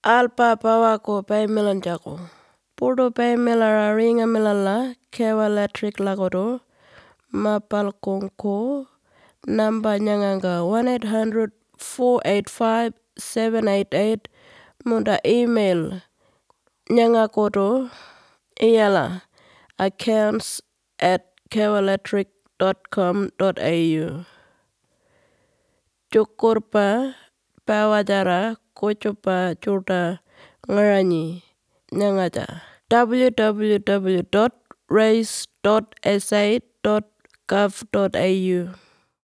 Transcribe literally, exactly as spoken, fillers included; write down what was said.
Alpa pawako paymelan jako. Pudo paymelara ringa melala kewa electric lagodo. Mapal kongko. Namba nyanganga one eight hundred four eight five seven eight eight. Munda email nyangakoto iyala accounts at kewaelectric dot com dot a u. Cukurpa pawajara kochopa chuta ngarani nyangata w w w dot race dot s a dot gov dot a u.